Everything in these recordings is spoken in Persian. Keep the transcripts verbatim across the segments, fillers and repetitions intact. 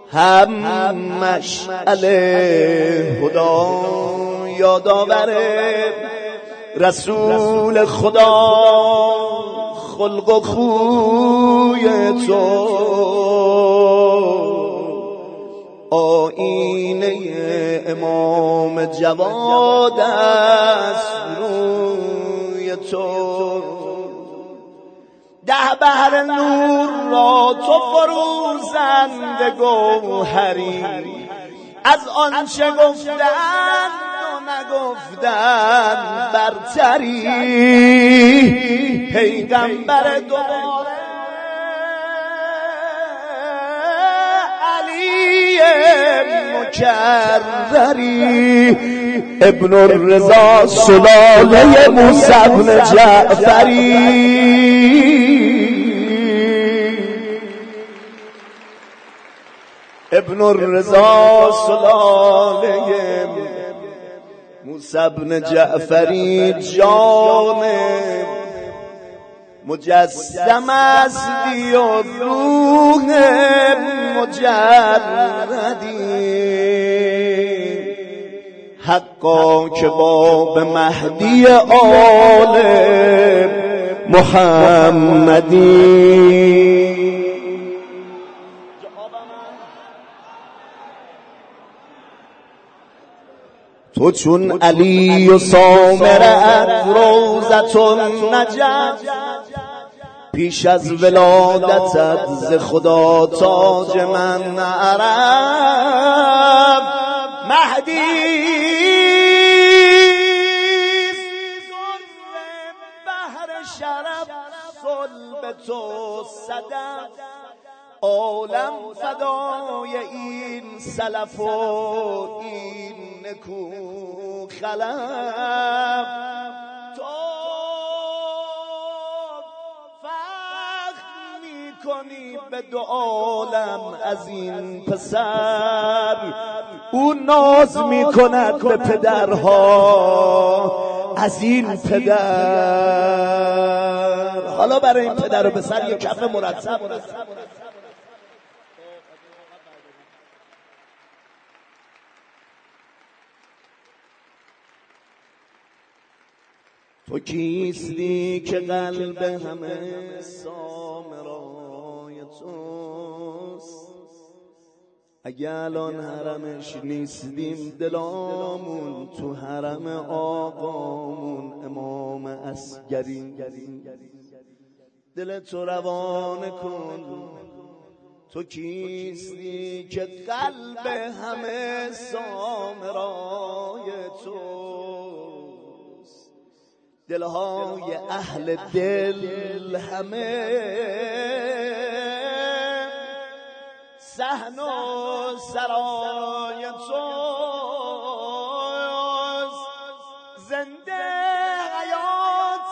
هم مشعل هدا یادآور رسول خدا خلق و خوی تو آینه امام جواد است روی تو ده بحر نور را تو فروزنده گوهری از آنچه گفتند و نگفتند برتری پیغمبر دوباره علی مکرری ابن الرضا سلاله موسی بن جعفری ابن الرضا سلاله موسی بن جعفری جان مجسم استی و روح مجردی حقا که باب مهدی آل محمدی تو چون علی و سامرت روضة النجف پیش از ولادتت ز خدا تاج من عرب مهدی بحر شرف صلب تو صدف عالم فدای این سلف و این نکو خلف تو فخر میکنی به دو عالم از این پسر او ناز میکند به پدرها از این پدر. حالا برای این پدر و پسر یک کف مرتب. تو کیستی که قلب همه سامرای توست اگه الان حرمش نیستیم دلامون تو حرم آقامون امام عسگری دل تو روانه کن. تو کیستی که قلب همه سامرای توست دلهای اهل دل همه صحن و سرای توست زنده حیات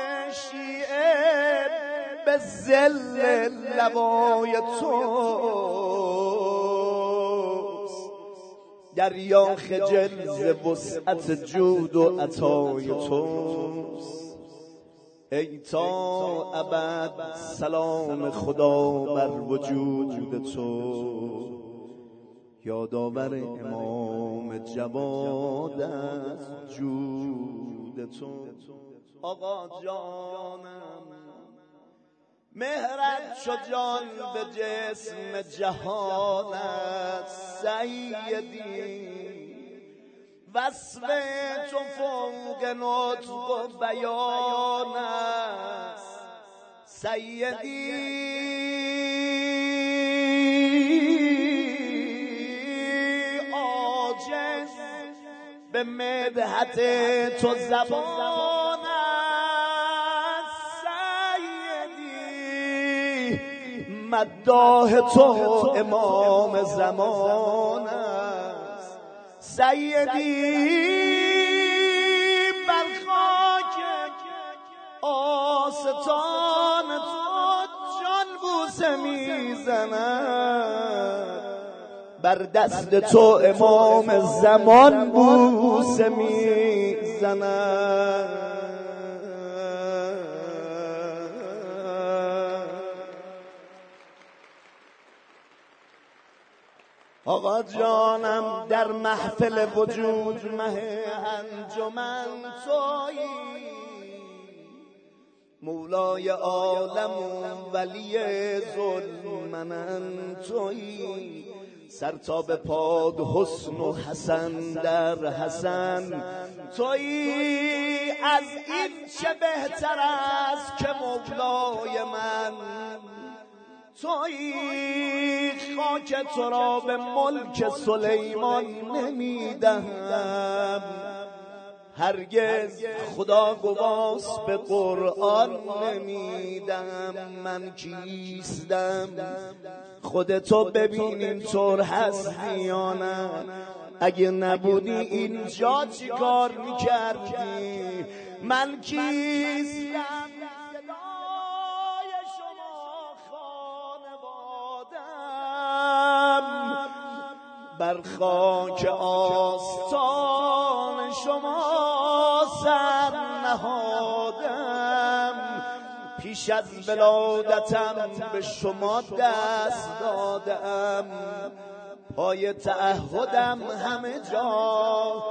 شیعه به ذل لوای توست دریا خجل ز وسعت جود و عطای توست ای تا ابد سلام خدا بر وجود تو یادآور امام جواد از جود تو. آقا جانم مهرت شو جان به جسم جهانت سیدی وصف تو فوق نطق و بیان است سیدی عاجز به مدحت تو زبان است سیدی مداح تو امام زمان است سیدی بر خاک آستان تو جان بوسه میزند بر دست تو امام زمان بوسه میزند. آقا جانم در محفل وجود مه انجمن تویی، مولای عالم و ولی ظلمن تویی، سر تا به پاد حسن و حسن در حسن تویی. از این چه بهتر است که مولای من تویی، خاک تو را به ملک سلیمان نمیدهم، هرگز خدا گواست به قرآن نمیدم. من کیستم خودتو ببین اینطور هستی یا نه، اگه نبودی اینجا چی کار میکردی؟ من کیستم صدای شما خانوادم، بر خاک آستان شما سر نهادم، پیش از ولادتم به شما دست دادم، پای تعهدم همه جا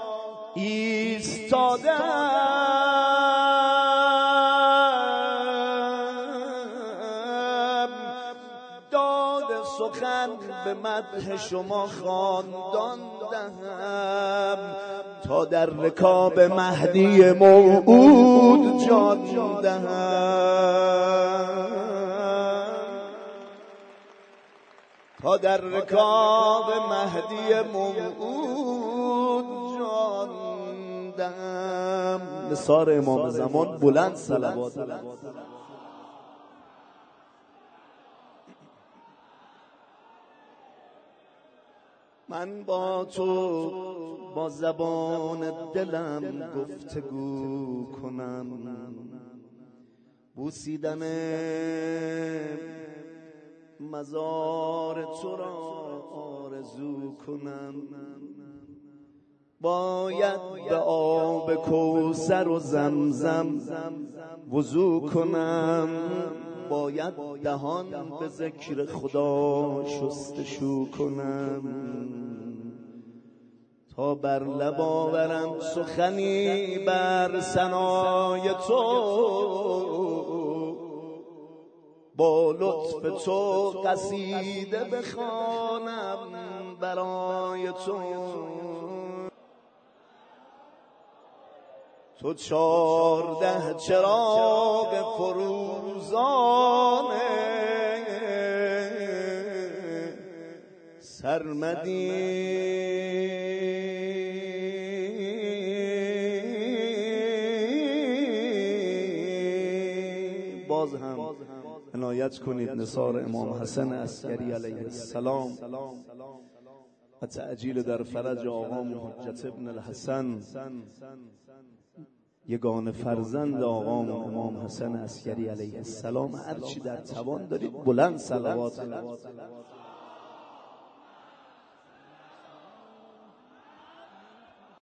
ایستادم، داد سخن به مدح شما خواندان دهم، تا در رکاب مهدی موعود جان دهم، تا در رکاب مهدی موعود جان دهم. نثار امام زمان بلند صلوات. من با تو با زبان دلم گفتگو کنم، بوسیدن مزار تو را آرزو کنم، باید به آب کوثر و زمزم وضو کنم، باید دهان به ذکر خدا شستشو کنم، تا بر لب آورم سخنی بر ثنای تو، با لطف تو قصیده بخوانم برای تو. تو چارده چراغ فروزانه سرمدی، باز هم عنایت کنید نثار امام حسن عسکری علیه السلام و تعجیل در فرج آقام حجت ابن الحسن، یگانه فرزند آقام امام حسن عسکری علیه السلام. هرچی در توان دارید بلند صلوات.